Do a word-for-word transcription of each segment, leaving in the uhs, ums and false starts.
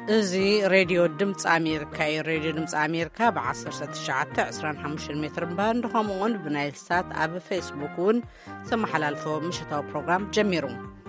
እዚ ሬድዮ ድምፂ ኣሜሪካ እዩ። ሬድዮ ድምፂ ኣሜሪካ ብ1ሰዓት ዒስራን ሓሙሽተን ሜትር ባንድ ከምኡ'ውን ብናይል ሳት ኣብ ፌስቡክ እውን ዝመሓላልፎ ምሽታዊ ፕሮግራም ጀሚሩ።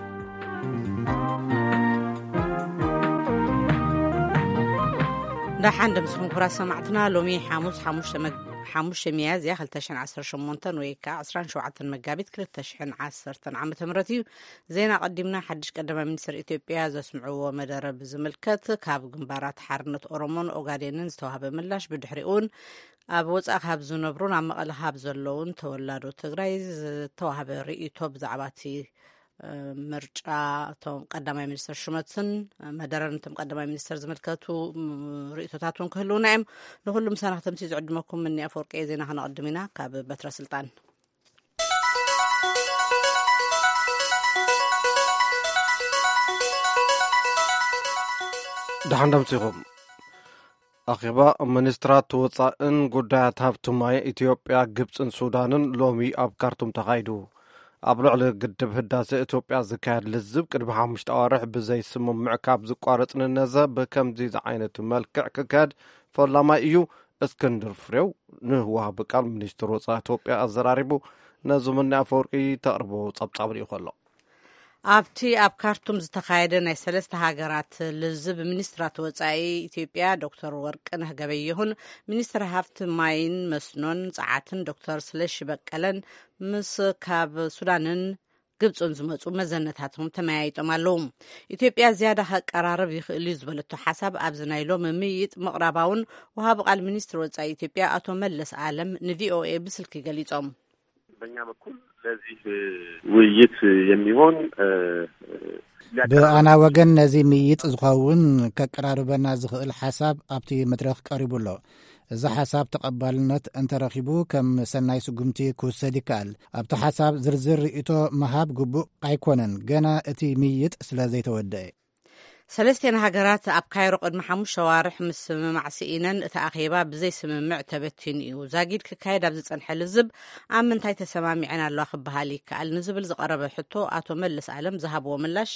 ዳሓን ደምስኹም ኩራት ሰማዕትና ሎሚ ሓሙስ ሓሙሽተ ሚያዝያ ክልተ ሽሕን ዓሰርተ ሸሞንተ ወይ ከዓ ዓሰርተ ሸውዓተ መጋቢት ክልተ ሽሕን ዓሰርተ ዓመተ ምህረት እዩ። ዜና ቀዲምና ሓድሽ ቀዳማይ ሚኒስትር ኢትዮጵያ ዘስምዕዎ መደረ ብዝምልከት ካብ ግንባራት ሓርነት ኦሮሞን ኦጋዴንን ዝተዋሃበ ምላሽ ብድሕሪኡን ኣብ ወፃእ ካብ ዝነብሩን ኣብ መቐለ ካብ ዘለውን ተወላዶ ትግራይ ዝተዋሃበ ርእይቶ ብዛዕባ እቲ ምርጫ እቶም ቀዳማይ ሚኒስትር ሹመትን መደረን እቶም ቀዳማይ ሚኒስትር ዝምልከቱ ርእይቶታት እውን ክህልውና እዮም። ንኩሉም ሰና ክተምሲ ዝዕድመኩም እኒ ኣፈወርቂ ዜና ክነቐድም ኢና ካብ በትረ ስልጣን። ዳሓን ደምሲኹም ኣኼባ ሚኒስትራት ወፃእን ጉዳያት ሃብቲ ማይ ኢትዮጵያ ግብፅን ሱዳንን ሎሚ ኣብ ካርቱም ተኻይዱ። ኣብ ልዕሊ ግድብ ህዳሴ ኢትዮጵያ ዝካየድ ልዝብ ቅድሚ ሓሙሽተ ኣዋርሕ ብዘይ ስምምዕ ካብ ዝቋረፅ ንነዘ ብከምዚ ዓይነት መልክዕ ክካየድ ፈላማይ እዩ። እስክንድር ፍሬው ንህወሓ ቃል ሚኒስትር ወፃኢ ኢትዮጵያ ኣዘራሪቡ ነዚ ምኒ ኣፈወርቂ ተቕርቦ ጸብጻብ ሪኡ ከሎ ኣብቲ ኣብ ካርቱም ዝተኻየደ ናይ ሰለስተ ሃገራት ልዝብ ሚኒስትራት ወፃኢ ኢትዮጵያ ዶክተር ወርቅነህ ገበየሁን ሚኒስትር ሃፍቲ ማይን መስኖን ፀዓትን ዶክተር ስለሺ በቀለን ምስ ካብ ሱዳንን ግብፅን ዝመፁ መዘነታቶም ተመያይጦም ኣለዉ። ኢትዮጵያ ዝያዳ ከቀራርብ ይኽእል እዩ ዝበለቶ ሓሳብ ኣብዚ ናይ ሎሚ ምይይጥ ምቕራባውን ወሃቢ ቃል ሚኒስትር ወፃኢ ኢትዮጵያ አቶ መለስ አለም ንቪኦኤ ብስልክ ገሊጾም በእኛ በኩል ለዚህ ውይይት የሚሆን ብኣና ወገን ነዚ ምይይጥ ዝኸውን ከቀራርበና ዝኽእል ሓሳብ ኣብቲ መድረኽ ቀሪቡሎ እዚ ሓሳብ ተቐባልነት እንተረኺቡ ከም ሰናይ ስጉምቲ ክውሰድ ይከኣል። ኣብቲ ሓሳብ ዝርዝር ርእይቶ መሃብ ግቡእ ኣይኮነን ገና እቲ ምይይጥ ስለ ዘይተወደአ። ሰለስቴን ሃገራት ኣብ ካይሮ ቅድሚ ሓሙሽተ ኣዋርሕ ምስ ስምምዕ ስኢነን እቲ ኣኼባ ብዘይ ስምምዕ ተበቲኑ እዩ። ዛጊድ ክካየድ ኣብ ዝፀንሐ ልዝብ ኣብ ምንታይ ተሰማሚዐን ኣለዋ ክበሃል ይከኣል ንዝብል ዝቐረበ ሕቶ ኣቶ መለስ አለም ዝሃብዎ ምላሽ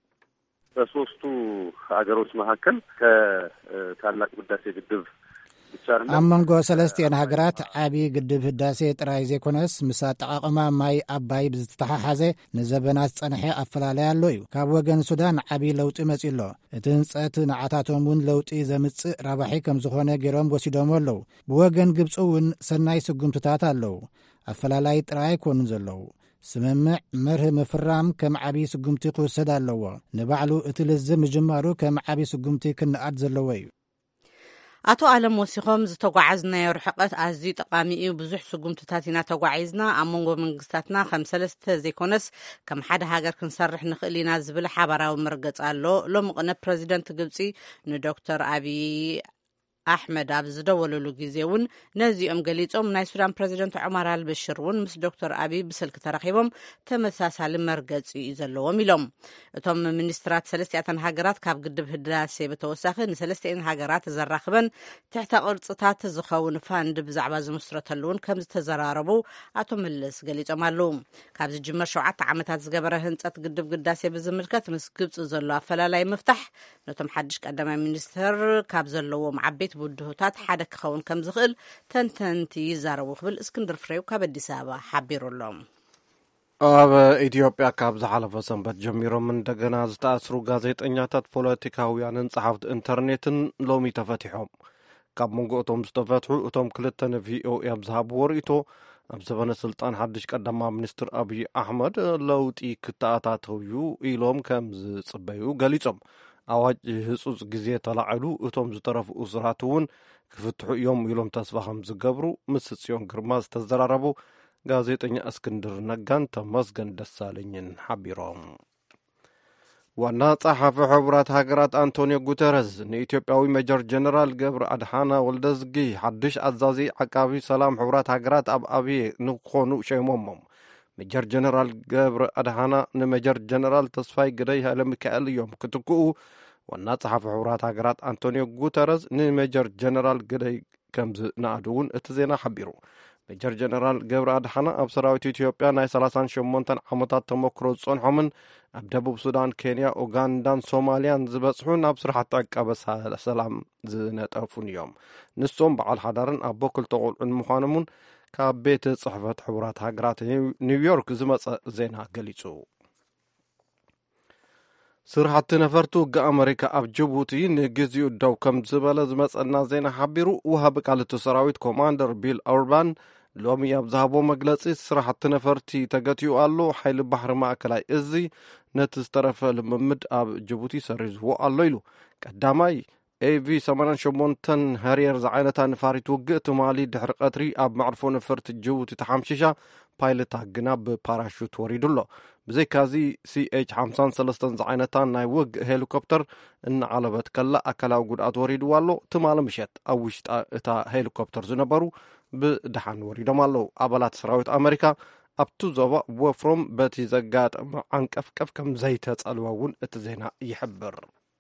በሶስቱ ሀገሮች መካከል ከታላቅ ህዳሴ ግድብ ኣብ መንጎ ሰለስቲአን ሃገራት ዓብዪ ግድብ ህዳሴ ጥራይ ዘይኮነስ ምስ ኣጠቃቅማ ማይ ኣባይ ብዝተተሓሓዘ ንዘበናት ፀንሐ ኣፈላለየ ኣሎ እዩ። ካብ ወገን ሱዳን ዓብዪ ለውጢ መፂ ኣሎ። እቲ ህንፀት ንዓታቶም እውን ለውጢ ዘምፅእ ራባሒ ከም ዝኾነ ገይሮም ወሲዶም ኣለዉ። ብወገን ግብፂ እውን ሰናይ ስጉምትታት ኣለዉ። ኣፈላላይ ጥራይ ኣይኮኑን ዘለዉ። ስምምዕ መርህ ምፍራም ከም ዓብዪ ስጉምቲ ክውሰድ ኣለዎ። ንባዕሉ እቲ ልዝብ ምጅማሩ ከም ዓብዪ ስጉምቲ ክንኣድ ዘለዎ እዩ። ኣቶ ኣለም ወሲኾም ዝተጓዓዝናዮ ርሕቀት ኣዝዩ ጠቃሚ እዩ። ብዙሕ ስጉምትታት ኢና ተጓዒዝና ኣብ መንጎ መንግስታትና ከም ሰለስተ ዘይኮነስ ከም ሓደ ሃገር ክንሰርሕ ንኽእል ኢና ዝብል ሓበራዊ መርገጽ ኣሎ። ሎሚ ቅነ ፕረዚደንት ግብፂ ንዶክተር ኣብዪ ኣሕመድ ኣብ ዝደወለሉ ግዜ እውን ነዚኦም ገሊፆም ናይ ሱዳን ፕረዚደንት ዑመር አልበሽር እውን ምስ ዶክተር ኣብዪ ብስልክ ተራኺቦም ተመሳሳሊ መርገፂ እዩ ዘለዎም ኢሎም። እቶም ሚኒስትራት ሰለስቲአተን ሃገራት ካብ ግድብ ህዳሴ ብተወሳኺ ንሰለስቲአን ሃገራት ዘራኽበን ትሕተ ቅርፅታት ዝኸውን ፋንድ ብዛዕባ ዝምስረተሉ እውን ከም ዝተዘራረቡ ኣቶ መለስ ገሊፆም ኣለዉ። ካብ ዝጅመር ሸውዓተ ዓመታት ዝገበረ ህንፀት ግድብ ህዳሴ ብዝምልከት ምስ ግብፂ ዘሎ ኣፈላላይ ምፍታሕ ነቶም ሓድሽ ቀዳማይ ሚኒስትር ካብ ዘለዎም ዓበይቲ ውድህታት ሓደ ክኸውን ከም ዝኽእል ተንተንቲ ይዛረቡ ክብል እስክንድር ፍሬው ካብ ኣዲስ ኣበባ ሓቢሩሎም። ኣብ ኢትዮጵያ ካብ ዝሓለፈ ሰንበት ጀሚሮም እንደገና ዝተኣስሩ ጋዜጠኛታት ፖለቲካውያንን ጸሓፍቲ ኢንተርኔትን ሎሚ ተፈቲሖም። ካብ መንጎ እቶም ዝተፈትሑ እቶም ክልተ ንቪኦኤ ኣብ ዝሃብዎ ርእይቶ ኣብ ዘበነ ስልጣን ሓድሽ ቀዳማ ሚኒስትር ኣብዪ ኣሕመድ ለውጢ ክተኣታተዩ ኢሎም ከም ዝጽበዩ ገሊፆም። ኣዋጅ ህጹጽ ግዜ ተላዒሉ እቶም ዝተረፉ እስራት እውን ክፍትሑ እዮም ኢሎም ተስፋ ከም ዝገብሩ ምስ ጽዮን ግርማ ዝተዘራረቡ ጋዜጠኛ እስክንድር ነጋን ተመስገን ደሳለኝን ሓቢሮም። ዋና ጸሓፊ ሕቡራት ሃገራት አንቶኒዮ ጉተረስ ንኢትዮጵያዊ ሜጀር ጀነራል ገብረ ኣድሓና ወልደዝጊ ሓድሽ ኣዛዚ ዓቃቢ ሰላም ሕቡራት ሃገራት ኣብ ኣብዪ ንክኾኑ ሸይሞሞም። ሜጀር ጀነራል ገብረ ኣድሓና ንሜጀር ጀነራል ተስፋይ ግደይ ሃይለ ሚካኤል እዮም ክትክኡ። ዋና ጸሓፊ ሕቡራት ሃገራት አንቶኒዮ ጉተረስ ንሜጀር ጀነራል ግደይ ከም ዝነኣዱ እውን እቲ ዜና ሓቢሩ። ሜጀር ጀነራል ገብረ አድሓና ኣብ ሰራዊት ኢትዮጵያ ናይ ሰላሳ ወሸሞንተ ዓመታት ተመክሮ ዝጸንሖምን ኣብ ደቡብ ሱዳን፣ ኬንያ፣ ኡጋንዳን ሶማልያን ዝበጽሑን ኣብ ስራሕቲ ዕቀባ ሰላም ዝነጠፉን እዮም። ንሶም በዓል ሓዳርን ኣቦ ክልተ ቆልዑን ምዃኖምን ካብ ቤት ጽሕፈት ሕቡራት ሃገራት ኒውዮርክ ዝመጸ ዜና ገሊጹ። ስራሕቲ ነፈርቲ ውጊ ኣሜሪካ ኣብ ጅቡቲ ንግዚኡ ደው ከም ዝበለ ዝመጸና ዜና ሓቢሩ ውሃቢ ቃልቲ ሰራዊት ኮማንደር ቢል ኦርባን ሎሚ ኣብ ዝሃቦ መግለጺ ስራሕቲ ነፈርቲ ተገቲኡ ኣሎ። ሓይሊ ባሕሪ ማእከላይ እዚ ነቲ ዝተረፈ ልምምድ ኣብ ጅቡቲ ሰሪዝዎ ኣሎ ኢሉ። ቀዳማይ ኤቪ ሰማንያ ሸሞንተ ሃሪየር ዝዓይነታ ነፋሪት ውግእ ትማሊ ድሕሪ ቀትሪ ኣብ መዕርፎ ነፈርቲ ጅቡቲ ተሓምሺሻ ፓይለታ ግና ብፓራሹት ወሪዱሎ። ብዘይካዚ ሲኤች ሃምሳ ወሰለስተ ዝዓይነታ ናይ ውግእ ሄሊኮፕተር እናዓለበት ከላ ኣካላዊ ጉድኣት ወሪድዋ ኣሎ። ትማሊ ምሸት ኣብ ውሽጣ እታ ሄሊኮፕተር ዝነበሩ ብድሓን ወሪዶም ኣለዉ። ኣባላት ሰራዊት ኣሜሪካ ኣብቲ ዞባ ወፍሮም በቲ ዘጋጠመ ዓንቀፍቀፍ ከም ዘይተጸልወ እውን እቲ ዜና ይሕብር።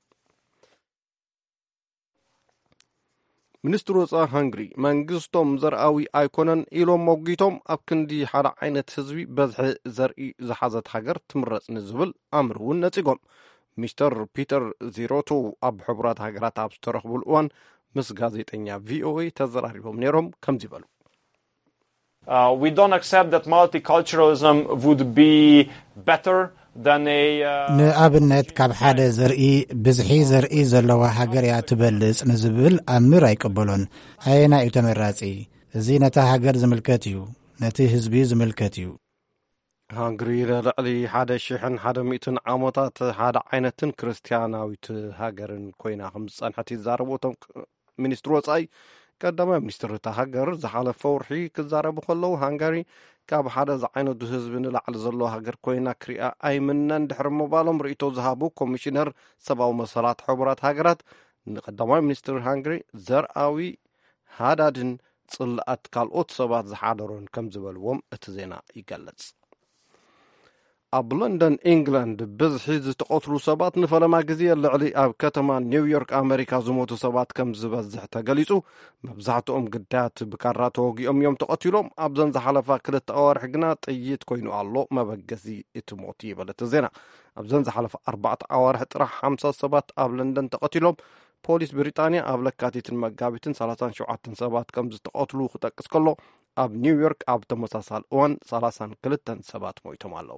ሚኒስትር ወፃኢ ሃንግሪ መንግስቶም ዘርኣዊ ኣይኮነን ኢሎም ሞጊቶም ኣብ ክንዲ ሓደ ዓይነት ህዝቢ በዝሒ ዘርኢ ዝሓዘት ሃገር ትምረጽ ንዝብል ኣምር እውን ነጺጎም። ሚስተር ፒተር ዚሮቶ ኣብ ሕቡራት ሃገራት ኣብ ዝተረኽቡሉ እዋን ምስ ጋዜጠኛ ቪኦኤ ተዘራሪቦም ነይሮም ከምዚ በሉ። Uh, we don't accept that multiculturalism would be better than a uh... ንኣብነት ካብ ሓደ ዘርኢ ብዝሒ ዘርኢ ዘለዋ ሃገር እያ ትበልጽ ንዝብል ኣምር ኣይቅበሎን። ኣየና እዩ ተመራጺ? እዚ ነታ ሃገር ዝምልከት እዩ፣ ነቲ ህዝቢ ዝምልከት እዩ። ሃንግሪ ልዕሊ ሓደ ሽሕን ሓደ ሚእትን ዓመታት ሓደ ዓይነትን ክርስቲያናዊት ሃገርን ኮይና ከም ዝጸንሐት ይዛረቡ እቶም ሚኒስትር ወጻኢ። ቀዳማይ ሚኒስትር እታ ሃገር ዝሓለፈ ወርሒ ክዛረቡ ከለዉ ሃንጋሪ ካብ ሓደ ዝዓይነቱ ህዝቢ ንላዕሊ ዘሎ ሃገር ኮይና ክሪኣ ኣይምነን ድሕሪ ምባሎም ርእቶ ዝሃቡ ኮሚሽነር ሰብኣዊ መሰላት ሕቡራት ሃገራት ንቀዳማይ ሚኒስትር ሃንጋሪ ዘርኣዊ ሃዳድን ጽልኣት ካልኦት ሰባት ዝሓደሮን ከም ዝበልዎም እቲ ዜና ይገለጽ። ኣብ ለንደን ኢንግላንድ ብዝሒ ዝተቆትሉ ሰባት ንፈለማ ግዜ ልዕሊ ኣብ ከተማ ኒውዮርክ ኣሜሪካ ዝሞቱ ሰባት ከም ዝበዝሕ ተገሊጹ። መብዛሕትኦም ግዳያት ብካራ ተወጊኦም እዮም ተቐቲሎም። ኣብዘን ዝሓለፋ ክልተ ኣዋርሒ ግና ጥይት ኮይኑ ኣሎ መበገሲ እቲ ሞት ይበል እቲ ዜና። ኣብዘን ዝሓለፈ ኣርባዕተ ኣዋርሒ ጥራሕ ሓምሳ ሰባት ኣብ ለንደን ተቐቲሎም። ፖሊስ ብሪጣንያ ኣብ ለካቲትን መጋቢትን ሰላሳ ሸውዓተ ሰባት ከም ዝተቆትሉ ክጠቅስ ከሎ ኣብ ኒውዮርክ ኣብ ተመሳሳሊ እዋን ሰላሳ ክልተ ሰባት ሞይቶም ኣለዉ።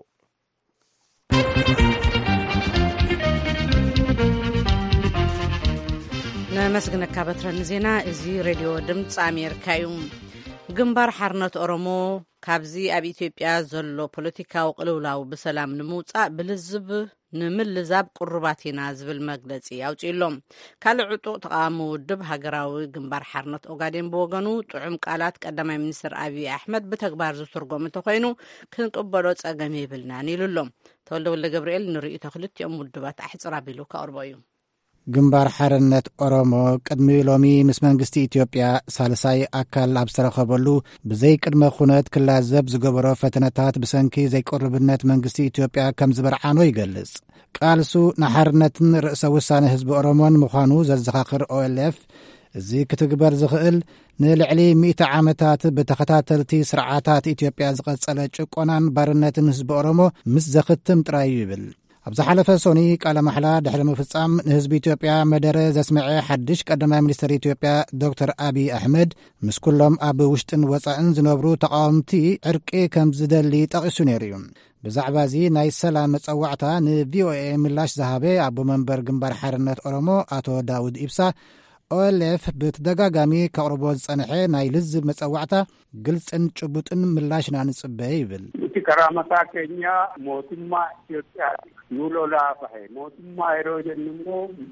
ነመስግነካ በትረን ዜና እዚ ሬድዮ ድምፂ ኣሜሪካ እዩ። ግንባር ሓርነት ኦሮሞ ካብዚ ኣብ ኢትዮጵያ ዘሎ ፖለቲካዊ ቅልውላው ብሰላም ንምውፃእ ብልዝብ ንምልዛብ ቁርባት ኢና ዝብል መግለጺ ኣውፂሎም። ካልእ ዕጡቕ ተቃዋሚ ውድብ ሃገራዊ ግንባር ሓርነት ኦጋዴን ብወገኑ ጥዑም ቃላት ቀዳማይ ሚኒስትር ኣብይ ኣሕመድ ብተግባር ዝትርጎም እንተኮይኑ ክንቅበሎ ጸገም የብልናን ኢሉሎም። ተወልደ ወልደ ገብርኤል ንርእዮ ክልቲኦም ውድባት ኣሕፅር ኣቢሉ ከቕርቦ እዩ። ግንባር ሓርነት ኦሮሞ ቅድሚ ሎሚ ምስ መንግስቲ ኢትዮጵያ ሳልሳይ ኣካል ኣብ ዝተረኸበሉ ብዘይ ቅድመ ኩነት ክላዘብ ዝገበሮ ፈተነታት ብሰንኪ ዘይቆርብነት መንግስቲ ኢትዮጵያ ከም ዝበርዓኖ ይገልጽ። ቃልሱ ንሓርነትን ርእሰ ውሳነ ህዝቢ ኦሮሞን ምዃኑ ዘዘኻኽር ኦኤልኤፍ እዚ ክትግበር ዝኽእል ንልዕሊ ሚእቲ ዓመታት ብተኸታተልቲ ስርዓታት ኢትዮጵያ ዝቐጸለ ጭቆናን ባርነትን ህዝቢ ኦሮሞ ምስ ዘኽትም ጥራይ ይብል። ኣብ ዝሓለፈ ሶኒ ቃለ ማሕላ ድሕሪ ምፍጻም ንህዝቢ ኢትዮጵያ መደረ ዘስምዐ ሓድሽ ቀዳማይ ሚኒስትር ኢትዮጵያ ዶክተር ኣብይ ኣሕመድ ምስ ኩሎም ኣብ ውሽጥን ወጻእን ዝነብሩ ተቃወምቲ ዕርቂ ከም ዝደሊ ጠቒሱ ነይሩ እዩ። ብዛዕባ እዚ ናይ ሰላም መጸዋዕታ ንቪኦኤ ምላሽ ዝሃበ ኣቦ መንበር ግንባር ሓርነት ኦሮሞ ኣቶ ዳውድ ኢብሳ ኦኤልኤፍ ብተደጋጋሚ ከቕርቦ ዝጸንሐ ናይ ልዝብ መጸዋዕታ ግልጽን ጭቡጥን ምላሽ ናንጽበ ይብል። እቲ ከራመታ ኬኛ ሞቱማ ኢትዮጵያ ኑሎላ ፈሄ ሞቱማ ሄሮጀንሞ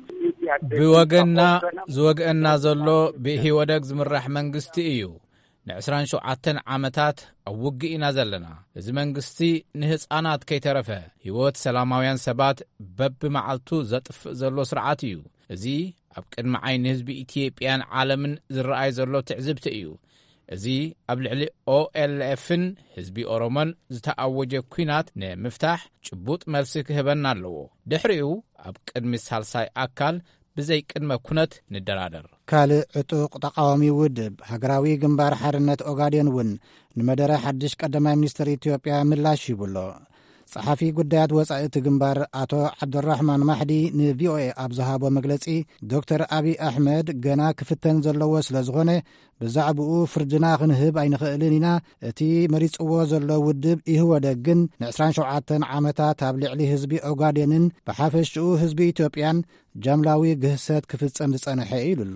ብወገንና ዝወግአና ዘሎ ብሂወደግ ዝምራሕ መንግስቲ እዩ። ንዕስራን ሸውዓተን ዓመታት ኣብ ውግእ ኢና ዘለና። እዚ መንግስቲ ንህፃናት ከይተረፈ ህይወት ሰላማውያን ሰባት በብመዓልቱ ዘጥፍእ ዘሎ ስርዓት እዩ። እዚ ኣብ ቅድሚ ዓይኒ ህዝቢ ኢትዮጵያን ዓለምን ዝረኣይ ዘሎ ትዕዝብቲ እዩ። እዚ ኣብ ልዕሊ ኦኤልኤፍን ህዝቢ ኦሮሞን ዝተኣወጀ ኩናት ንምፍታሕ ጭቡጥ መልሲ ክህበና ኣለዎ። ድሕሪኡ ኣብ ቅድሚ ሳልሳይ ኣካል ብዘይ ቅድመ ኩነት ንደራደር። ካልእ ዕጡቕ ተቃዋሚ ውድብ ሃገራዊ ግንባር ሓርነት ኦጋዴን እውን ንመደረ ሓድሽ ቀዳማይ ሚኒስትር ኢትዮጵያ ምላሽ ይብሎ። ጸሓፊ ጉዳያት ወጻኢ እቲ ግንባር አቶ ዓብዱራሕማን ማሕዲ ንቪኦኤ ኣብ ዝሃቦ መግለጺ ዶክተር አብይ ኣሕመድ ገና ክፍተን ዘለዎ ስለ ዝኾነ ብዛዕባኡ ፍርድና ክንህብ ኣይንኽእልን ኢና። እቲ መሪጽዎ ዘሎ ውድብ ይህወደግ ግን ንዕስራን ሸውዓተን ዓመታት ኣብ ልዕሊ ህዝቢ ኦጋዴንን ብሓፈሽኡ ህዝቢ ኢትዮጵያን ጀምላዊ ግህሰት ክፍጸም ዝጸንሐ ኢሉ ኣሎ።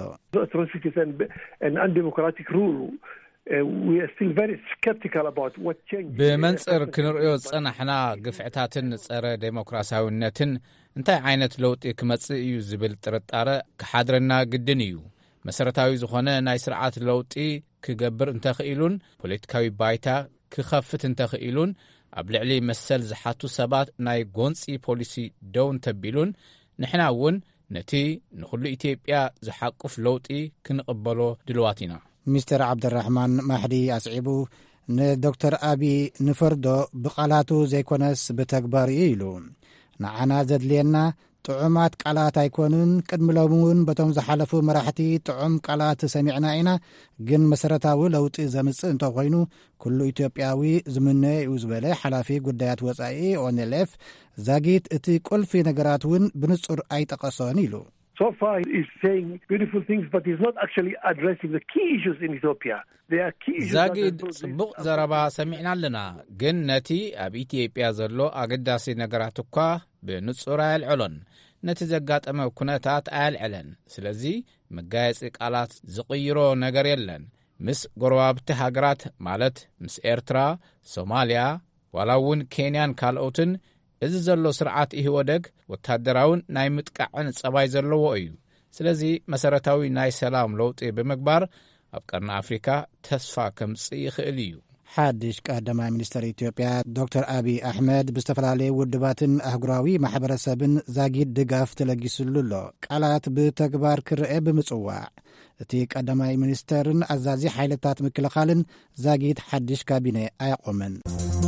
ብመንጽር ክንርእዮ ጸናሕና ግፍዕታትን ጸረ ዴሞክራሲያዊነትን እንታይ ዓይነት ለውጢ ክመጽእ እዩ ዝብል ጥርጣረ ክሓድረና ግድን እዩ። መሰረታዊ ዝኾነ ናይ ስርዓት ለውጢ ክገብር እንተኽኢሉን ፖለቲካዊ ባይታ ክኸፍት እንተኽኢሉን ኣብ ልዕሊ መሰል ዝሓቱ ሰባት ናይ ጎንፂ ፖሊሲ ደው እንተቢሉን ንሕና እውን ነቲ ንኹሉ ኢትዮጵያ ዝሓቁፍ ለውጢ ክንቕበሎ ድልዋት ኢና። ሚስተር ዓብድራሕማን ማሕዲ ኣስዒቡ ንዶክተር አብይ ንፈርዶ ብቓላቱ ዘይኮነስ ብተግባር እዩ ኢሉ። ንዓና ዘድልየና ጥዑማት ቃላት ኣይኮኑን። ቅድሚ ሎሚ እውን በቶም ዝሓለፉ መራሕቲ ጥዑም ቃላት ሰሚዕና ኢና። ግን መሰረታዊ ለውጢ ዘምጽእ እንተኾይኑ ኩሉ ኢትዮጵያዊ ዝምነዮ እዩ ዝበለ ሓላፊ ጉዳያት ወጻኢ ኦንኤልኤፍ ዛጊት እቲ ቁልፊ ነገራት እውን ብንጹር ኣይጠቐሶን ኢሉ። So far he's saying beautiful things, but he's not actually addressing the key issues in Ethiopia. There are key issues. ዛጊድ ጽቡቕ ዘረባ ሰሚዕና ኣለና። ግን ነቲ ኣብ ኢትዮጵያ ዘሎ ኣገዳሲ ነገራት እኳ ብንጹር ኣየልዕሎን። ነቲ ዘጋጠመ ኩነታት ኣየልዕለን። ስለዚ መጋየፂ ቃላት ዝቕይሮ ነገር የለን። ምስ ጎረባብቲ ሃገራት ማለት ምስ ኤርትራ፣ ሶማልያ፣ ዋላ እውን ኬንያን ካልኦትን እዚ ዘሎ ስርዓት ይህወደግ ወታደራውን ናይ ምጥቃዕን ጸባይ ዘለዎ እዩ። ስለዚ መሰረታዊ ናይ ሰላም ለውጢ ብምግባር ኣብ ቀርኒ ኣፍሪካ ተስፋ ከምጽእ ይኽእል እዩ። ሓድሽ ቀዳማይ ሚኒስትር ኢትዮጵያ ዶክተር አብይ ኣሕመድ ብዝተፈላለዩ ውድባትን ኣህጉራዊ ማሕበረሰብን ዛጊድ ድጋፍ ተለጊሱሉ ኣሎ። ቃላት ብተግባር ክርአ ብምጽዋዕ እቲ ቀዳማይ ሚኒስትርን ኣዛዚ ሓይልታት ምክልኻልን ዛጊድ ሓድሽ ካቢነ ኣያቆመን።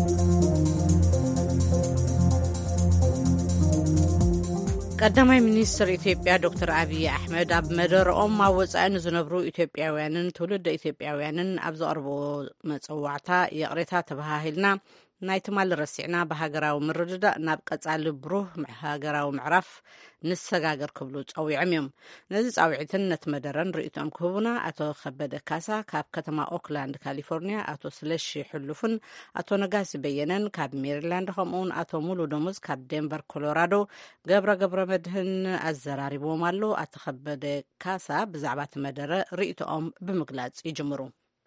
ቀዳማይ ሚኒስትር ኢትዮጵያ ዶክተር አብይ ኣሕመድ ኣብ መደረኦም ኣብ ወጻኢ ንዝነብሩ ኢትዮጵያውያንን ትውልደ ኢትዮጵያውያንን ኣብ ዘቕርቦ መጽዋዕታ የቕሬታ ተባሂልና ናይ ትማል ረሲዕና ብሃገራዊ ምርድዳእ ናብ ቀጻሊ ብሩህ ሃገራዊ ምዕራፍ ንሰጋገር ክብሉ ጸዊዖም እዮም። ነዚ ጻውዒትን ነቲ መደረን ርእቶም ክህቡና ኣቶ ከበደ ካሳ ካብ ከተማ ኦክላንድ ካሊፎርኒያ፣ ኣቶ ስለሺ ሕሉፍን ኣቶ ነጋሲ በየነን ካብ ሜሪላንድ፣ ከምኡውን ኣቶ ሙሉ ደሙዝ ካብ ዴንቨር ኮሎራዶ ገብረ ገብረ መድህን ኣዘራሪቦም ኣሎ። ኣቶ ከበደ ካሳ ብዛዕባ እቲ መደረ ርእቶኦም ብምግላጽ ይጅምሩ።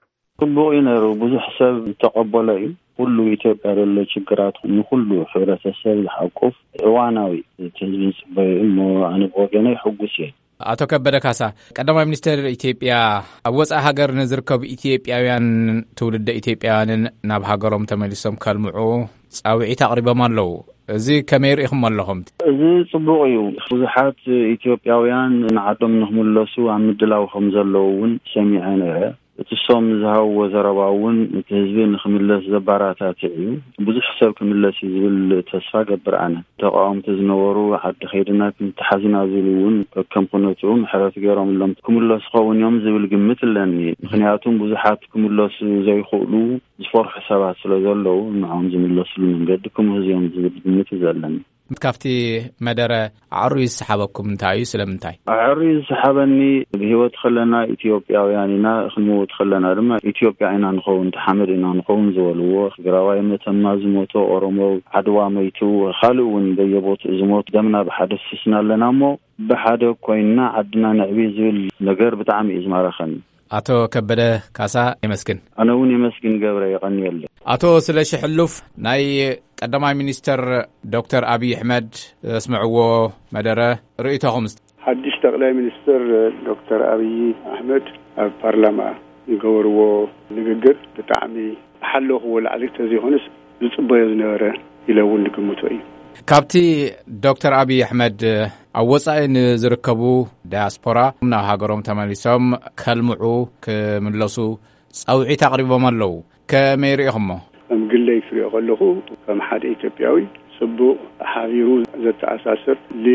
ጽቡቕ ነይሩ። ብዙሕ ሰብ ተቐበለ እዩ። ኩሉ ኢትዮጵያ ዘሎ ችግራት ንኩሉ ሕብረተሰብ ዝሓቁፍ እዋናዊ ህዝቢ ጽበዩ እሞ ኣነ ወገነይ ሕጉስ እየ። ኣቶ ከበደ ካሳ ቀዳማይ ሚኒስትር ኢትዮጵያ ኣብ ወጻኢ ሃገር ንዝርከቡ ኢትዮጵያውያን ትውልደ ኢትዮጵያውያንን ናብ ሃገሮም ተመሊሶም ከልምዑ ጻውዒት ኣቕሪቦም ኣለዉ። እዚ ከመይ ርኢኹም ኣለኹም? እዚ ጽቡቕ እዩ። ብዙሓት ኢትዮጵያውያን ንዓዶም ንኽምለሱ ኣብ ምድላው ከም ዘለዉ እውን ሰሚዐ ነይረ። እቲ ሶም ዝሃብዎ ዘረባ እውን እቲ ህዝቢ ንኽምለስ ዘባራታት እዩ። ብዙሕ ሰብ ክምለስ ዝብል ተስፋ ገብር ኣነ። ተቃወምቲ ዝነበሩ ዓዲ ኸይድና ክንተሓዝና ዝብሉ እውን ከም ኩነቱ ምሕረት ገይሮምሎም ክምለሱ ኸውን እዮም ዝብል ግምት ኣለኒ። ምክንያቱም ብዙሓት ክምለሱ ዘይኽእሉ ዝፈርሑ ሰባት ስለ ዘለዉ ንዖም ዝምለስሉ መንገዲ ክምህዝ እዮም ዝብል ግምት ዘለኒ። ካብቲ መደረ ኣዕሩይ ዝሰሓበኩም እንታይ እዩ? ስለምንታይ ኣዕሩይ ዝሰሓበኒ ብሂወት ከለና ኢትዮጵያውያን ኢና፣ ክንምውት ከለና ድማ ኢትዮጵያ ኢና ንኸውን፣ ተሓመድ ኢና ንኸውን ዝበልዎ ትግራዋይ መተማ ዝሞቶ፣ ኦሮሞ ዓድዋ መይቱ፣ ካልእ እውን በየቦቱ ዝሞት ደምና ብሓደ ፍስስና ኣለና እሞ ብሓደ ኮይንና ዓድና ንዕቢ ዝብል ነገር ብጣዕሚ እዩ ዝማረኸኒ። ኣቶ ከበደ ካሳ ይመስግን። ኣነ እውን ይመስግን ገብረ ይቐኒየለ። ኣቶ ስለሺ ሕሉፍ ናይ ቀዳማይ ሚኒስትር ዶክተር አብይ ኣሕመድ ስምዕዎ መደረ ርእቶኹም? ሓድሽ ጠቅላይ ሚኒስትር ዶክተር አብይ ኣሕመድ ኣብ ፓርላማ ዝገበርዎ ንግግር ብጣዕሚ ሓለኽዎ ላዕሊ ተዘይኾነስ ዝጽበዮ ዝነበረ ኢለውን ንግምቶ እዩ። ካብቲ ዶክተር አብይ ኣሕመድ ኣብ ወጻኢ ንዝርከቡ ዳያስፖራ ናብ ሃገሮም ተመሊሶም ከልምዑ ክምለሱ ጻውዒት ኣቕሪቦም ኣለዉ። ከመይ ርኢኹሞ? ከም ግለይ ክሪኦ ከለኹ ከም ሓደ ኢትዮጵያዊ صبو حاضروا ذات أساسر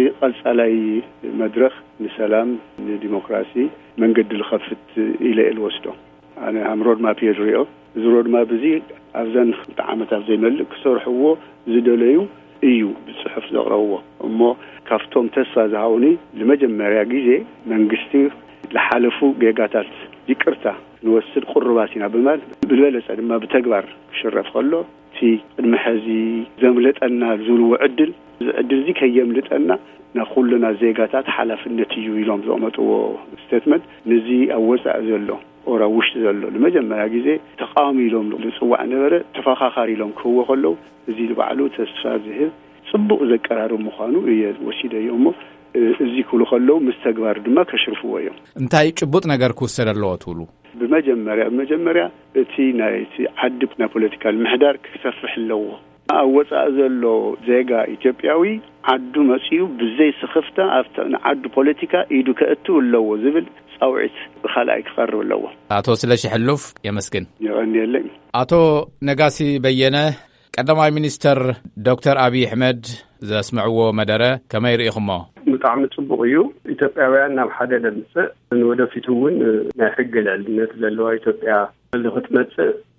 لقصالي مدرخ لسلام لديمقراطي من قد الخفت إلى الوسط. أنا هم رود ما بيجريو زرود ما بزيد أفزن تعامت أفزي ملك صرحوه زدليو إيو بالصحف زغروه أما كافتهم تسفى زهوني لمجمع جيزي من قستير لحالفو جيجاتات ذكرته نوصل قرباتنا بمال بالبلس ما بتكبر شرف خلو في المحازي زملت أن زلو عدل عدل ذيك هي يملت أن نقول لنا زيجاتات حلف النتيجة يوم زومت وستمنت نزي أوسع زلو أورا وش زلو لمجمع جيزي تقامي لهم لسوا نبرة تفاخاري لهم كوا خلو زي بعلو تسفى زهر صبوا ذكرارو مخانو هي وسيلة يومه زي كله خلو مستقبر دما كشرفوا يوم. انتي چبوت نگر كوسر الله تولو. بمجمرة بمجمرة تي نايتي عدبنا بوليتيكال محدار كسفح اللو. أوص أزلو زيجا إثيوبياوي عدو مسيو بزي سخفته أفتنا عدو بوليتيكا إيدو كأتو اللو زبل صوعت بخلاك خر اللو. أتو سلاشي حلوف يا مسكين. يعني اللي. أتو نجاسي بينه. قدما مينستر دكتور أبي أحمد إذا سمعوا مدرة كما يريخما متعمد صبغيو إثيوبيا نام حدا لنسى نودا في تون نحق العلمات للوا إثيوبيا اللي ختمت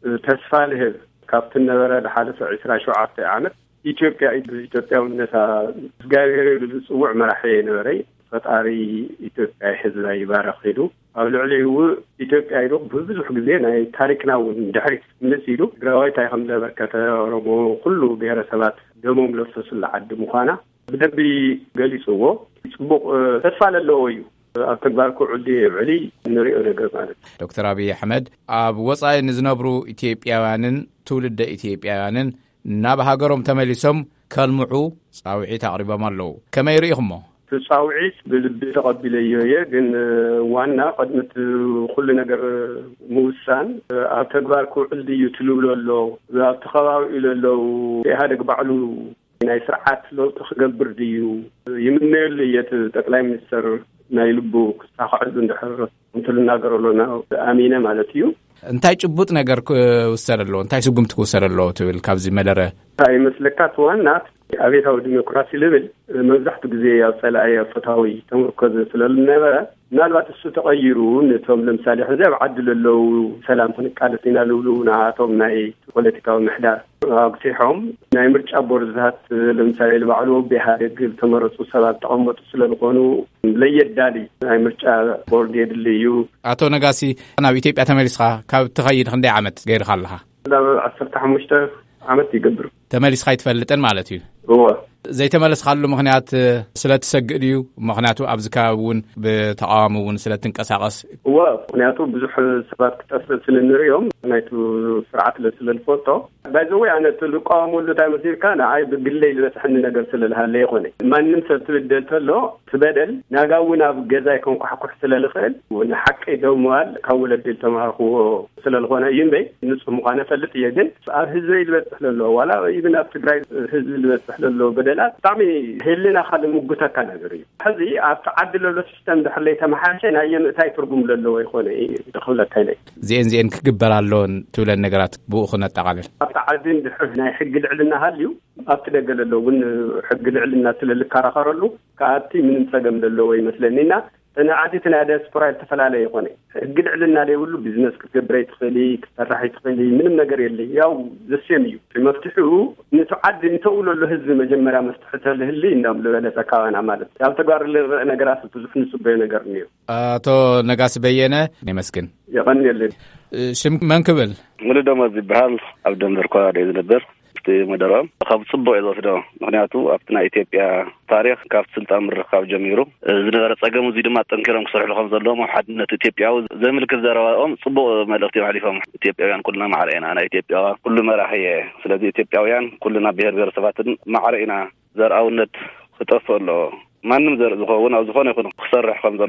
تسفاله كابتن نبرة لحالة عشرة شعار عامة إثيوبيا إثيوبيا والناس قاعد يسوع مراحين نبرة فتاري إثيوبيا حزب يبارك خيرو أو العلي هو إثيوبيا يروح بزح جزينا تاريخنا وندحرك نسيلو جراوي تايهم لبركة رمو كله بيرسبات دموم لفصل العد مخانا بدبي قالي سووا يسبق تسفال اللويو أكبر كعدي علي نريء رجال مالك دكتور أبي أحمد أب وصاي نزنبرو إثيوبياوانن تولد إثيوبياوانن نابها قرم تملسهم كالمعو صاوعي تقريبا مالو كما يريهم تصاوعيت بالتقبلية جن وانا قدمت كل نجار موسان أتكبر كل دي يتلو له أتخاو إلى له هذا قبعلو ناي سرعات لو تخبر ديو يمنى اللي يتقلع مستر نايلبوك ساقعد ندحر مثل نجار لنا أمينة مالتيو انتاي چبوت نجار وسر له انتاي سقمت كوسر له تقول كابزي مدرة هاي مسلكات وانا أبيتها ديمقراطي ليفل مزحت جزية صلاحية فتاوي تمركز سلال النبرة نالبات السو تغيرون نتهم لمثالي حزاب عدل اللو سلام تنقالتنا لولو نعاتهم ناي بوليتيكا ومحدار اقتحهم ناي مرج أبورزات لمثالي البعلو بهارق تمرسو سلال تقومت سلال قونو ليد دالي ناي مرج أبوردي دليو أتو نقاسي أنا بيتيب أتماريسخا كاب تغير خندي عمت غير خالها لا عصرت حمشتر عمت يقبر تماريس خايت فلتن مالتي هو زي تملس خلو مخنيات سلات سجديو مخنياتو أبزكاون بتعامون سلات انقساقس هو مخنياتو بزح سبات كتاسل سلن اليوم نايتو سرعات لسل الفوتو بازوي أنا تلقاهم ولو تايمسير كان عايب بالليل بس حن نقدر سللها ليقوني ما ننسى تبدل تلو تبدل ناقاونا بجزا يكون قحقح سلل الخيل ونحكي دوموال كاول الدل تمارخو سلل الغونا ينبي نصف مقانا فلت يدن فأهزي البس للو ولا يبن أبتقراي هزي البس للو بدل طعمي هلنا خدم مقطع كان غريب هذه عدل له سيستم دحليته محاشنا اي تاي ترغم له يكون دخلت هنا زين زين كغبرالون تولى النغرات بوخنا تقالل تعدين دحنا حق العلنا هاليو اتدغل له ون حق العلنا تللكارخرلو كاتي من تسقم له وي مثلنينا أنا عادة هذا سبرايل تفعله يقولي قد علنا ليه ولو بزنس كبريت خلي كسرحيت خلي من النجار اللي ياو زسيميو في مفتوحه نتعد نتقول له هز مجمرة مفتوحته له اللي نام له هذا كائن عمله يا تجار اللي نجار تزف نسبة نجار نيو آه تو نجاس بينه نمسكن يغني اللي شم من قبل ولده ما زبال عبد الرقاد يزنبر مدرام خاب صبو إذا فدا معناته أبتنا إثيوبيا تاريخ كاف سلطان مرخاب جميرو زنغر تساقمو زيد ما تنكرهم صرح لهم ظلهم وحدنا إثيوبيا زي ملك الزراوام صبو ملختي معرفهم إثيوبيا كلنا مع رأينا أنا إثيوبيا كل ما راح هي سلادي إثيوبيا كلنا بير بير سبات مع رأينا زرعونت خطف له ما نمزر زخون أو زخون يكون خسر حكم ذلوا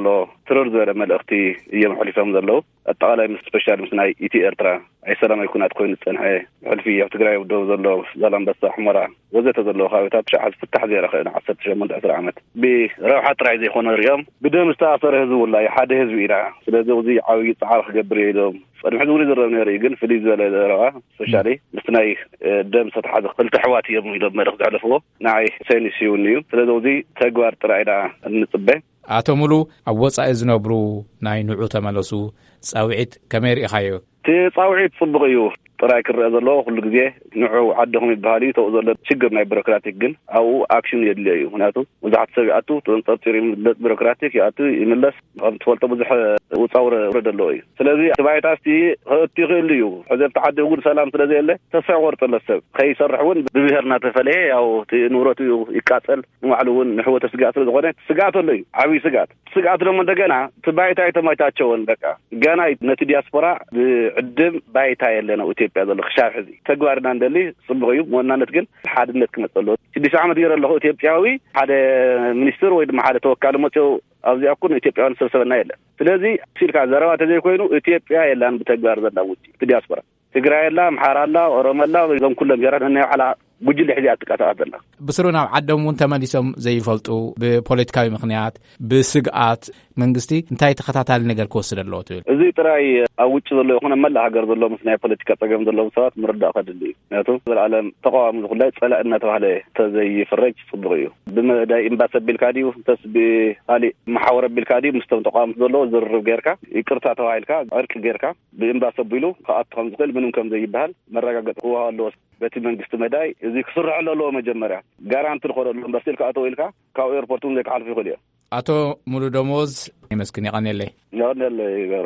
ترور زر ملأختي يوم حلفهم زلوا التقالي من سبيشال مثل إيتي إرترا أي سلام يكون أتكون السنة حلفي يفتقرأ يبدو زلوا زلام بس حمرة وزت زلوا خاوتات شحذ في التحذير أخينا عصرت شيء من عشر عامات بروحة رعي زي خونا اليوم بدون مستأثر هذو ولا يحد هذو إلى سلذو زي عوي تعرف جبري لهم فالمحدود يدرون يريجن في ليزا لرا سبيشالي مثناي دم سطح هذا قلت حواتي يوم يدب ما رخد على فوق نعي سيني سيونيو سلذو زي تجوار ترعينا النصبة አቶ ሙሉ ኣብ ወጻኢ ዝነብሩ ናይ ንዑ ተመለሱ ጻውዒት ከመይ ርኢኻዮ? እቲ ጻውዒት ጽቡቕ እዩ ጥራይ ክርአ ዘሎ ኩሉ ግዜ ንዑ ዓድኹም ይበሃል እዩ ተው ዘሎ ችግር ናይ ቢሮክራቲክ ግን ኣብኡ ኣክሽን የድልዮ እዩ ምክንያቱ ብዙሓት ሰብ ይኣቱ ተንጠርጢሩ ይምለስ ቢሮክራቲክ ይኣቱ ይምለስ ከም ትፈልጦ ብዙሕ ውፃውረ ውረድ ኣለዎ እዩ ስለዚ እቲ ባይታ እስቲ ክእቱ ይኽእል እዩ ሕዚ ኣብቲ ዓዲ እውን ሰላም ስለዘየለ ተስፋ ይቆርጠሎ ሰብ ከይሰርሕ እውን ብብሄር እናተፈለየ ያው ንብረቱ ይቃፀል ንባዕሉ እውን ንሕወተ ስጋት ስለዝኾነ ስጋት ኣሎ እዩ ዓብዪ ስጋት ስጋት ደግሞ እንደገና እቲ ባይታ የተመቻቸውን በቃ ገና ነቲ ዲያስፖራ ብዕድም ባይታ የለና ኢትዮጵያ ዘሎ ክሻብ ሕዚ ተግባርና እንደሊ ጽቡቕ እዩ ወናነት ግን ሓድነት ክመጸሎ ስድስተ ዓመት ገይረ ኣለኹ ኢትዮጵያዊ ሓደ ሚኒስትር ወይ ድማ ሓደ ተወካሊ መጽው ኣብዚ ኣኩን ኢትዮጵያውያን ሰብሰበና የለ ስለዚ ሲልካ ዘረባ ተዘይ ኮይኑ ኢትዮጵያ የላን ብተግባር ዘላ ውጪ ዲያስፖራ ትግራይ የላ ምሓራ ኣላ ኦሮሞ ኣላ እዞም ኩሎም ጀራን እና ዓላ ጉጅለ ሕዚ ኣጥቃታት ኣላ ብስሩ ናብ ዓዶም እውን ተመሊሶም ዘይፈልጡ ብፖለቲካዊ ምክንያት ብስግኣት መንግስቲ እንታይ ተኸታታሊ ነገር ክወስድ ኣለዎ ትብል እዚ ጥራይ ኣብ ውጭ ዘሎ ይኹን መላ ሃገር ዘሎ ምስ ናይ ፖለቲካ ፀገም ዘለዎም ሰባት ምርዳእ ከድሊ እዩ ምክንያቱ ዘለዓለም ተቃዋሚ ዝኩላይ ፀላእ እናተባህለ ተዘይፍረጅ ፅቡቅ እዩ ብመዳይ ኤምባሲ ኣቢልካ ድዩ ተስ ብካሊእ ማሕወር ኣቢልካ ድዩ ምስቶም ተቃዋሚ ዘለዎ ዝርርብ ጌርካ ይቅርታ ተባሂልካ ዕርቂ ጌርካ ብኤምባሲ ኣቢሉ ከኣቱ ከም ዝኽእል ምንም ከም ዘይበሃል መረጋገፂ ክወሃብ ኣለዎ በቲ መንግስቲ መዳይ እዚ ክስርዕ ኣለዎ መጀመርያ ጋራንቲ ዝኮነሉ ኤምባሲ ልካ ኢልካ ካብ ኤርፖርቱን ዘይክሓልፍ ይኽእል እዩ አቶ ሙሉ ደሞዝ ይመስክን ይቀነለይ ያነለይ ይገር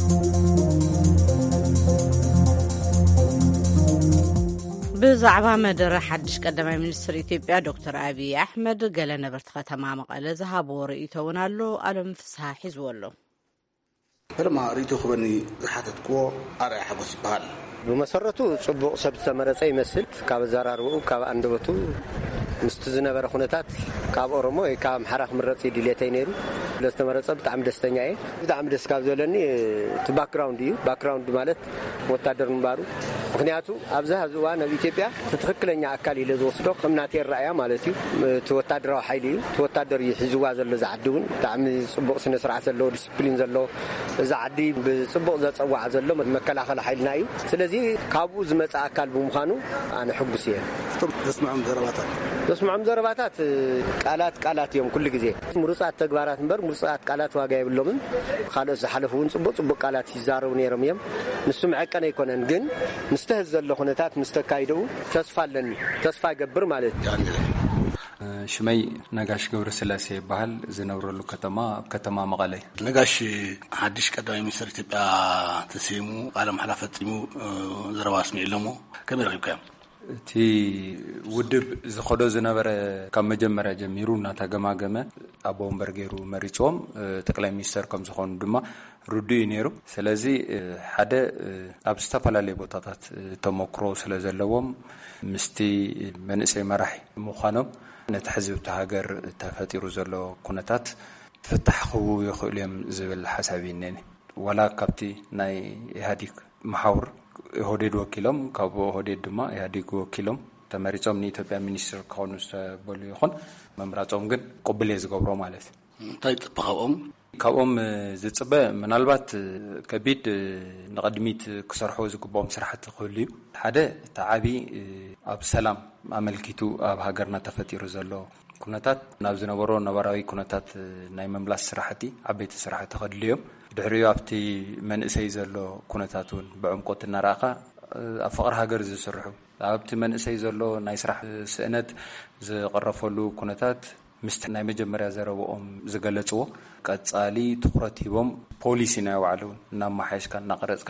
ብዛዕባ መደረ ሓድሽ ቀዳማይ ሚኒስትር ኢትዮጵያ ዶክተር አብይ አሕመድ ገለ ነበርቲ ከተማ መቐለ ዝሃብዎ ርእይቶ እውን ኣሎ ኣለም ፍስሓ ሒዝዎ ኣሎ ሕርማ ርእይቶ ክበኒ ዝሓተትክዎ ኣርኣያ ሓጎስ ይበሃል ብመሰረቱ ጽቡቕ ሰብ ተመረጸ ይመስል ካብ ዘራርቡ ካብ አንደበቱ ምስቲ ዝነበረ ኩነታት ካብ ኦሮሞ ወይ ካብ አምሓራ ክምረጽ ይድልየተይ ነይሩ ለስተመረጸ ብጣዕሚ ደስተኛ እየ ብጣዕሚ ደስ ካብ ዘለኒ እቲ ባክግራውንድ እዩ ባክግራውንድ ማለት ወታደር ምንባሩ ምክንያቱ ኣብዛ ህዝዋ ናብ ኢትዮጵያ ትክክለኛ አካል ኢለ ዝወስዶ ከምናተ ራእያ ማለት እዩ እቲ ወታደራዊ ሓይሊ እዩ እቲ ወታደር ይሕዝዋ ዘሎ ዝዓድውን ብጣዕሚ ጽቡቕ ስነ ስርዓት ዘሎ ዲስፕሊን ዘሎ ዝዓዲ ብጽቡቕ ዘጸዋዕ ዘሎ መከላኸሊ ሓይልና እዩ ስለዚ ካብኡ ዝመጽ አካል ብምዃኑ ኣነ ሕጉስ እየ ተስማዕም ዘረባታት ተስማዕም ዘረባታት ቃላት ቃላት እዮም ኩሉ ግዜ ምሩጻት ተግባራት እንበር ምሩጻት ቃላት ዋጋ ይብሎምን ካልኦት ዝሓለፉን ጽቡቕ ጽቡቕ ቃላት ይዛረቡ ነይሮም እዮም ንሱ መዐቀነ ይኮነን ግን ምስተህዝ ዘሎ ኩነታት ምስተካይደው ተስፋ ኣለኒ ተስፋ ይገብር ማለት ሽመይ ነጋሽ ገብረ ስላሴ ይባሃል ዝነብረሉ ከተማ ከተማ መቐለ ነጋሽ ሓድሽ ቀዳማይ ሚኒስትር ኢትዮጵያ ተሰይሙ ቃለ መሓላ ፈጺሙ ዘረባ ስሚዕሎሞ ከመይ ረኺብካዮም እቲ ውድብ ዝኸዶ ዝነበረ ካብ መጀመርያ ጀሚሩ እናተገማገመ ኣብ ወንበር ገይሩ መሪጾም ጠቅላይ ሚኒስትር ከም ዝኾኑ ድማ ሩድዩ ነይሩ ስለዚ ሓደ ኣብ ዝተፈላለዩ ቦታታት ተሞክሮ ስለ ዘለዎም ምስቲ መንእሰይ መራሒ ምዃኖም ነቲ ሕዝብቲ ሃገር ተፈጢሩ ዘሎ ኩነታት ፍታሕ ክህቡ ይኽእሉ እዮም ዝብል ሓሳብ እኔኒ ዋላ ካብቲ ናይ ኢህአዲግ መሓውር ሆዴድ ወኪሎም ካብ ሆዴድ ድማ ኢህአዲግ ወኪሎም ተመሪጾም ንኢትዮጵያ ሚኒስትር ክኾኑ ዝተበሉ ይኹን መምራጾም ግን ቅቡል ዝገብሮ ማለት እንታይ ጥበቃኦም ካብኦም ዝጽበ ምናልባት ከቢድ ንቅድሚት ክሰርሑ ዝግባኦም ስራሕቲ ክህሉ እዩ ሓደ ተዓቢ ኣብ ሰላም ኣመልኪቱ ኣብ ሃገርና ተፈጢሩ ዘሎ ኩነታት ናብ ዝነበሮ ነባራዊ ኩነታት ናይ መምላስ ስራሕቲ ዓበይቲ ስራሕቲ ከድልዮም ድሕሪኡ ኣብቲ መንእሰይ ዘሎ ኩነታት እውን ብዕምቆት እናራእኻ ኣብ ፍቅሪ ሃገር ዝስርሑ ኣብቲ መንእሰይ ዘሎ ናይ ስራሕ ስእነት ዝቀረፈሉ ኩነታት ምስቲ ናይ መጀመርያ ዘረብኦም ዝገለጽዎ ቀጻሊ ትኩረት ሂቦም ፖሊሲ ናይ ባዕሉ እናማሓየሽካ እናቀረጽካን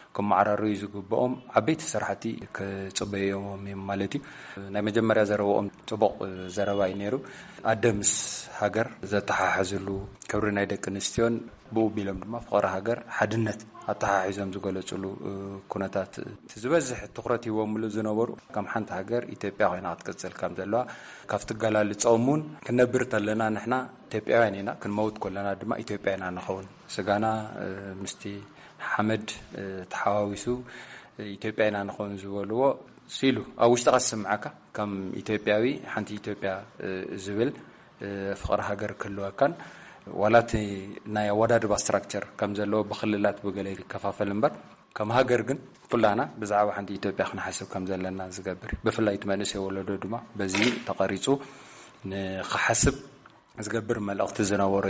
كمعرروا يزقبهم عبيت سرحتي كصبيهم مالتي ناي مجمريا زربهم صبق زرباي نيرو ادمس هاجر زتححزلو كبرنا يدكنستيون بو بيلم دما فقره هاجر حدنت اتححزم زغلصلو كونتات تزبزح تقرتي وملو زنبرو كم حنت هاجر ኢትዮጵያ ሆይና አትቀጽል ከም ዘለው ካፍትጋላል ጾሙን ከነብርተለና نحنا ኢትዮጵያውያንና ክንመውት ኮለና ድማ ኢትዮጵያና ነኸውን ስጋና ምስቲ حمد تحاويسو ኢትዮጵያና ነኸውን ዝበልዎ ሲሉ አውሽጣ ቀስምዓካ ከም ኢትዮጵያዊ ሓንቲ ኢትዮጵያ ዝብል ፍቅር ሃገር ክልወካን ወላት ናይ ወዳድባ ስትራክቸር ከም ዘለው በخلላት በገለይ ከፋፈል እንበር ከም ሃገር ግን ኩላና ብዛዕባ ሓንቲ ኢትዮጵያ ክንሓስብ ከም ዘለና ዝገብር በፍላይት መንስ የወለዶ ድማ በዚ ተቀሪጹ ንኸሓስብ ዝገብር መልእኽቲ ዝነበረ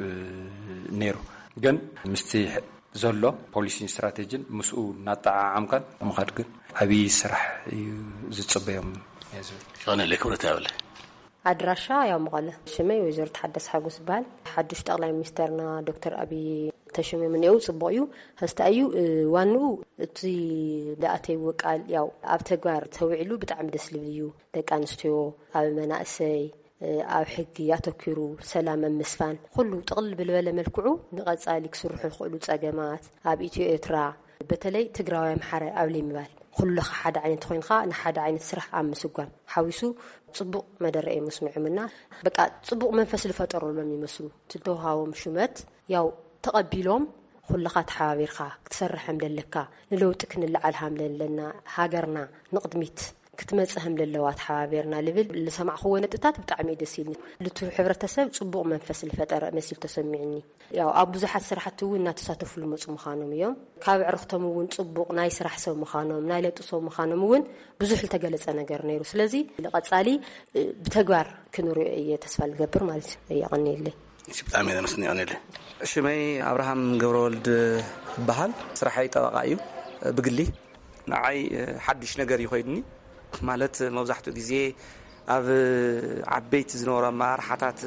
ነይሩ ግን ምስቲ ዘሎ ፖሊሲ ስትራቴጂን ምስኡ ናጣዓምካን ምኻድ ግን አቢ ስራሕ ዝጽበዮም ያዘው ሆነ ለክብረት ያውለ አድራሻ ያው መቀለ ሽመይ ወይዘር ተሐደስ ሐጎስ ባል ሐዱሽ ጠቅላይ ሚኒስተርና ዶክተር አብይ ተሽመይ ምን ይው ጽበዩ ህስታዩ ዋኑ እቲ ዳአተይ ወቃል ያው አብ ተግባር ተውዕሉ በጣም ደስ ልብልዩ ደቃንስቲዮ አብ መናእሰይ አብ ሕጊ ያተክሩ ሰላም መስፋን ሁሉ ጥቅል ብልበለ መልክዑ ንቀጻሊ ክስርሑ ይኽእሉ ጸገማት አብ ኢትዮ ኤርትራ በተለይ ትግራዋይ ማሕረ አብ ለይምባል ኩሉ ሓደ ዓይነት ኮይንካ ንሓደ ዓይነት ስራሕ አምስጓም ሓዊሱ ጽቡቅ መደረእ መስምዕምና በቃ ጽቡቅ መንፈስ ልፈጠሩሎም ይመስሉ ትተውሃዎም ሹመት ያው ተቀቢሎም ኩልኻ ተሓባቢርካ ክትሰርሕም ደለካ ንለውጥ ክንልዓልሃም ለለና ሃገርና ንቅድሚት ክትመጽህም ለለዋ ተሓባቢርና ልብል ለሰማዕኹ ወነጥታት ብጣዕሚ ደሲልኒ ልቱ ሕብረተሰብ ጽቡቅ መንፈስ ልፈጠረ መስል ተሰሚዕኒ ያው ኣብ ብዙሓት ስራሕቲ እውን እናተሳተፉሉ መጽ ምኻኖም እዮም ካብ ዕርኽቶም እውን ጽቡቅ ናይ ስራሕ ሰብ ምኻኖም ናይ ለጥ ሰብ ምኻኖም እውን ብዙሕ ተገለጸ ነገር ነይሩ ስለዚ ለቀጻሊ ብተግባር ክንሪኦ እየ ተስፋ ልገብር ማለት ይቀኒልኝ እሺ ብጣዕሚ ደመስኒ ይቀኒልኝ ሽመይ አብርሃም ገብረወልድ በሃል ስራሐይ ጠበቃዩ ብግሊ ንዓይ ሓድሽ ነገር ይኾይድኒ ማለት መብዛሕቱ ጊዜ ኣብ ዓበይቲ ዝነበሩ ማርሓታት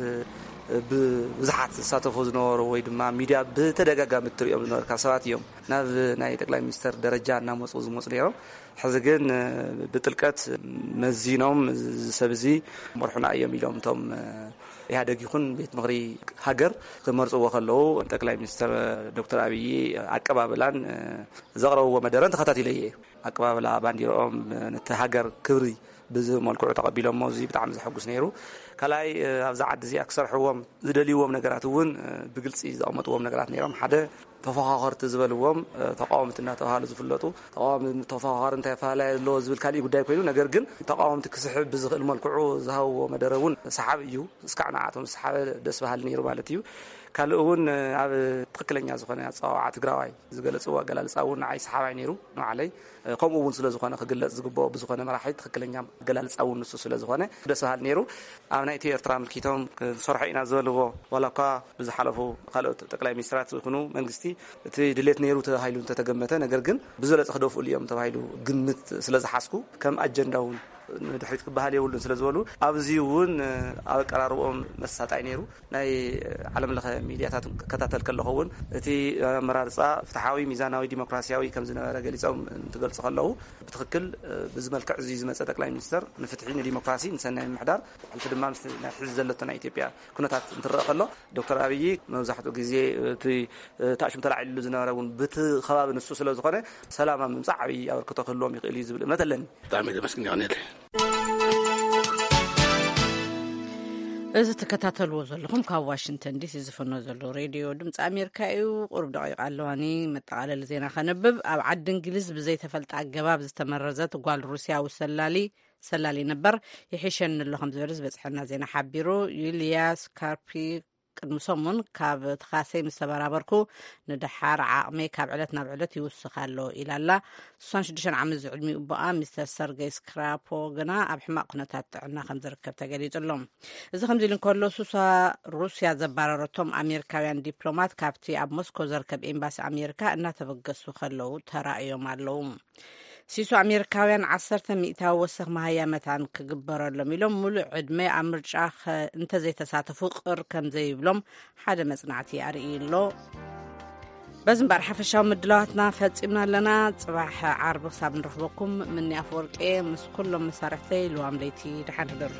ብዝሓት ሳተፉ ዝነበሩ ወይ ድማ ሚድያ ብተደጋጋሚ ትሪኦም ዝነበሩ ሰባት እዮም ናብ ናይ ጠቅላይ ሚኒስተር ደረጃ እናመፁ ዝመፁ ነይሮም ሕዚ ግን ብጥልቀት መዚኖም ሰብዚ መርሑና እዮም ኢሎም ቶም ኢህአዴግ ይኹን ቤት ምክሪ ሃገር ክመርፅዎ ከለው ጠቅላይ ሚኒስተር ዶክተር አብይ አቀባበላን ዘቅረብዎ መደረን ተኸታቲለ እየ አቀባበላ ባንዲሮኦም ነቲ ሃገር ክብሪ ብዝመልክዑ ተቀቢሎሞ እዚ ብጣዕሚ ዘሐጉስ ነይሩ ከላይ ኣብዛ ዓዲ እዚኣ ክሰርሕዎም ዝደልይዎም ነገራት እውን ብግልፂ ዝቐመጥዎም ነገራት ነይሮም ሓደ ተፈኻኸርቲ ዝበልዎም ተቃወምቲ እናተባሃሉ ዝፍለጡ ተቃወምቲ ተፈኻኸር እንታይ ፋላይ ሎ ዝብል ካሊ ጉዳይ ኮይኑ ነገር ግን ተቃወምቲ ክስሕብ ብዝኽእል መልክዑ ዝሃብዎ መደረውን ሰሓብ እዩ እስካዕ ንዓቶም ሰሓብ ደስ በሃሊ ነይሩ ማለት እዩ ካልእ እውን ኣብ ትክክለኛ ዝኾነ ኣፀዋውዓ ትግራዋይ ዝገለጽዎ ኣገላልጻ እውን ንዓይ ሰሓባይ ነይሩ ንዓለይ ከምኡ እውን ስለ ዝኾነ ክግለጽ ዝግብኦ ብዝኾነ መራሒ ትክክለኛ ኣገላልጻ እውን ንሱ ስለ ዝኾነ ደስ በሃሊ ነይሩ ኣብ ናይ ኢትዮ ኤርትራ ምልኪቶም ክሰርሑ ኢና ዝበልዎ ዋላኳ ብዝሓለፉ ካልኦት ጠቅላይ ሚኒስትራት ይኹኑ መንግስቲ እቲ ድሌት ነይሩ ተባሂሉ እንተተገመተ ነገር ግን ብዝለጸ ክደፍኡ እዮም ተባሂሉ ግምት ስለ ዝሓስኩ ከም ኣጀንዳ እውን ድሕሪት ክበሃል የብሉን ስለ ዝበሉ ኣብዚ እውን ኣብ ቀራርቦም መሳጣይ ነይሩ ናይ ዓለም ለኸ ሚድያታት ከታተል ከለኹ እውን እቲ መራርፃ ፍትሓዊ ሚዛናዊ ዲሞክራሲያዊ ከም ዝነበረ ገሊፆም እንትገልጹ ከለዉ ብትክክል ብዝመልክዕ እዚ ዝመፀ ጠቅላይ ሚኒስተር ንፍትሒ ንዲሞክራሲ ንሰናይ ምሕዳር ሓልቲ ድማ ናይ ሕዚ ዘለቶ ናይ ኢትዮጵያ ኩነታት እንትረአ ከሎ ዶክተር አብይ መብዛሕትኡ ግዜ እቲ ታሽም ተላዒሉ ዝነበረ እውን በቲ ከባቢ ንሱ ስለ ዝኾነ ሰላም ምምፃዕ ዓብይ ኣበርክቶ ክህልዎም ይኽእል እዩ ዝብል እምነት ኣለኒ ብጣዕሚ ደመስግን ይቀኒልኝ እዚ ተከታተልዎ ዘለኹም ካብ ዋሽንግተን ዲሲ ዝፍኖ ዘሎ ሬድዮ ድምፂ ኣሜሪካ እዩ ቁርብ ደቂቃ ኣለዋኒ መጠቃለሊ ዜና ከነብብ ኣብ ዓዲ እንግሊዝ ብዘይተፈልጠ ኣገባብ ዝተመረዘት ጓል ሩስያዊ ሰላሊ ሰላሊ ነበር ይሕሸን ኣሎ ከም ዝበለ ዝበፅሐና ዜና ሓቢሩ ዩልያ ስካርፒ ቅድሚ ሰሙን ካብ ተኻሰይ ምስ ተበራበርኩ ንድሓር ዓቕመይ ካብ ዕለት ናብ ዕለት ይውስኽ ኣሎ ኢላላ ስሳን ሽዱሽተ ዓመት ዝዕድሚኡ ቦኣ ሚስተር ሰርጌይ ስክራፖ ግና ኣብ ሕማቕ ኩነታት ጥዕና ከም ዝርከብ ተገሊጹሎም እዚ ከምዚ ኢሉ እንከሎ ሱሳ ሩስያ ዘባረረቶም ኣሜሪካውያን ዲፕሎማት ካብቲ ኣብ ሞስኮ ዝርከብ ኤምባሲ ኣሜሪካ እናተበገሱ ከለዉ ተራእዮም ኣለዉ ሲሱ ኣሜሪካውያን ዓሰርተ ሚእታዊ ወሰኽ ማህያመታን ክግበረሎም ኢሎም ሙሉእ ዕድመ ኣብ ምርጫ እንተዘይተሳተፉ ቅር ከም ዘይብሎም ሓደ መጽናዕቲ ኣርእይሎ በዝምባር ሓፈሻዊ ምድላዋትና ፈጺምና ኣለና ጽባሕ ዓርቢ ክሳብ ንረኽበኩም ምኒ ኣፈወርቄ ምስ ኩሎም መሳርሕተይ ልዋም ለይቲ ድሓን ህደሩ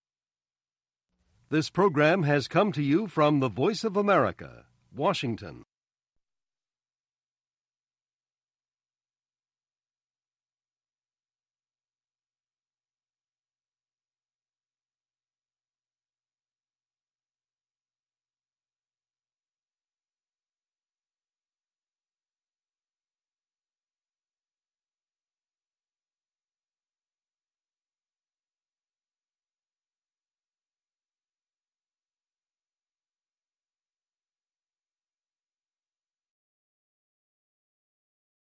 This program has come to you from the Voice of America, Washington.